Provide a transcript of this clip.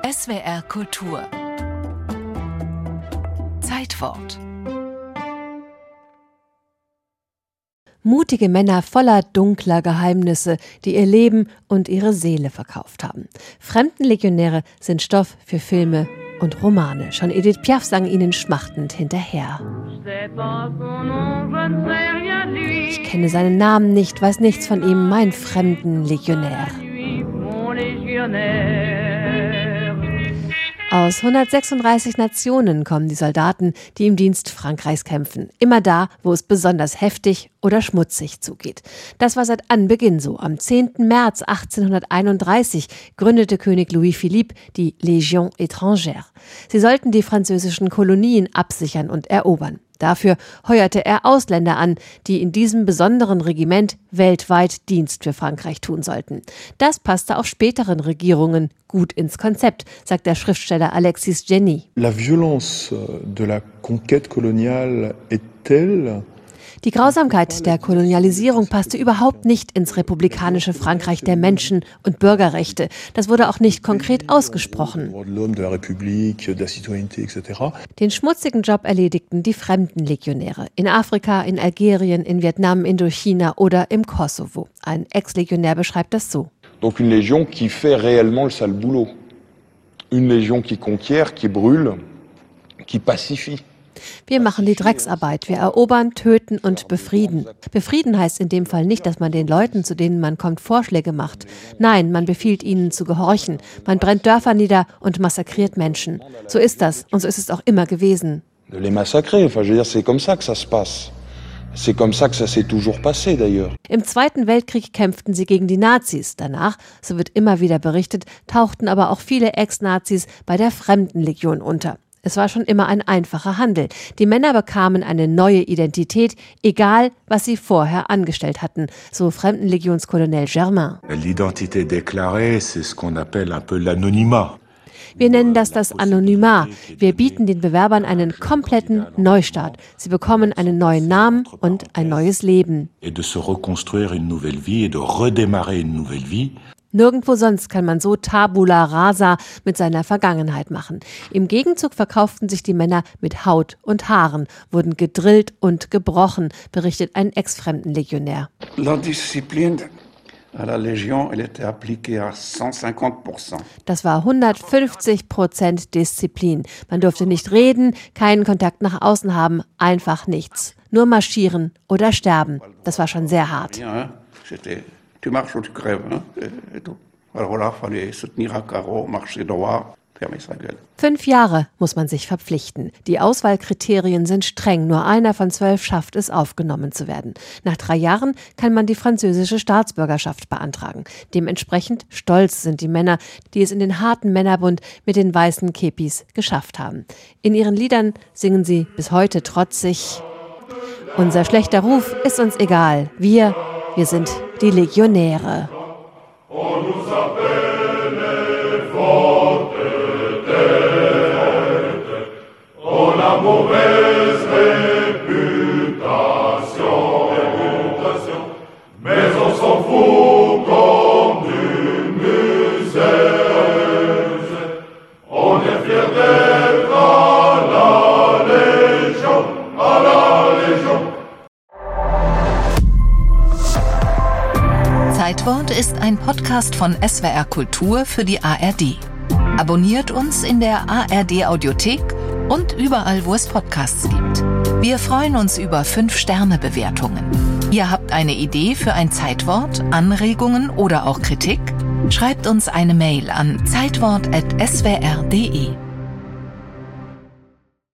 SWR Kultur Zeitwort. Mutige Männer voller dunkler Geheimnisse, die ihr Leben und ihre Seele verkauft haben. Fremdenlegionäre sind Stoff für Filme und Romane. Schon Edith Piaf sang ihnen schmachtend hinterher. Ich kenne seinen Namen nicht, weiß nichts von ihm, mein Fremdenlegionär. Aus 136 Nationen kommen die Soldaten, die im Dienst Frankreichs kämpfen. Immer da, wo es besonders heftig oder schmutzig zugeht. Das war seit Anbeginn so. Am 10. März 1831 gründete König Louis Philippe die Légion étrangère. Sie sollten die französischen Kolonien absichern und erobern. Dafür heuerte er Ausländer an, die in diesem besonderen Regiment weltweit Dienst für Frankreich tun sollten. Das passte auch späteren Regierungen gut ins Konzept, sagt der Schriftsteller Alexis Jenny. La violence de la conquête coloniale est telle. Die Grausamkeit der Kolonialisierung passte überhaupt nicht ins republikanische Frankreich der Menschen- und Bürgerrechte. Das wurde auch nicht konkret ausgesprochen. Den schmutzigen Job erledigten die Fremdenlegionäre. In Afrika, in Algerien, in Vietnam, Indochina oder im Kosovo. Ein Ex-Legionär beschreibt das so. Donc une légion qui fait réellement le sale boulot. Une légion qui conquiert, qui brûle, qui pacifie. Wir machen die Drecksarbeit. Wir erobern, töten und befrieden. Befrieden heißt in dem Fall nicht, dass man den Leuten, zu denen man kommt, Vorschläge macht. Nein, man befiehlt ihnen zu gehorchen. Man brennt Dörfer nieder und massakriert Menschen. So ist das und so ist es auch immer gewesen. De les massacrer, enfin je veux dire, c'est comme ça que ça se passe. C'est comme ça que ça s'est toujours passé d'ailleurs. Im Zweiten Weltkrieg kämpften sie gegen die Nazis. Danach, so wird immer wieder berichtet, tauchten aber auch viele Ex-Nazis bei der Fremdenlegion unter. Es war schon immer ein einfacher Handel. Die Männer bekamen eine neue Identität, egal was sie vorher angestellt hatten, so Fremdenlegionskolonel Germain. L'identité déclarée, c'est ce qu'on appelle un peu l'anonymat. Wir nennen das Anonymat. Wir bieten den Bewerbern einen kompletten Neustart. Sie bekommen einen neuen Namen und ein neues Leben. Et de se reconstruire une nouvelle vie et de redémarrer une nouvelle vie. Nirgendwo sonst kann man so Tabula rasa mit seiner Vergangenheit machen. Im Gegenzug verkauften sich die Männer mit Haut und Haaren, wurden gedrillt und gebrochen, berichtet ein Ex-Fremdenlegionär. La discipline à la Légion, elle était appliquée à 150%. Das war 150% Disziplin. Man durfte nicht reden, keinen Kontakt nach außen haben, einfach nichts. Nur marschieren oder sterben. Das war schon sehr hart. Tu marches ou tu crèves, hein? Et tout. Alors là, il fallait se tenir à carreau, marcher droit, fermer sa gueule. 5 Jahre muss man sich verpflichten. Die Auswahlkriterien sind streng. Nur einer von 12 schafft es, aufgenommen zu werden. Nach 3 Jahren kann man die französische Staatsbürgerschaft beantragen. Dementsprechend stolz sind die Männer, die es in den harten Männerbund mit den weißen Kepis geschafft haben. In ihren Liedern singen sie bis heute trotzig: Unser schlechter Ruf ist uns egal. Wir sind die Legionäre. Zeitwort ist ein Podcast von SWR Kultur für die ARD. Abonniert uns in der ARD Audiothek und überall, wo es Podcasts gibt. Wir freuen uns über 5-Sterne-Bewertungen. Ihr habt eine Idee für ein Zeitwort, Anregungen oder auch Kritik? Schreibt uns eine Mail an zeitwort@swr.de.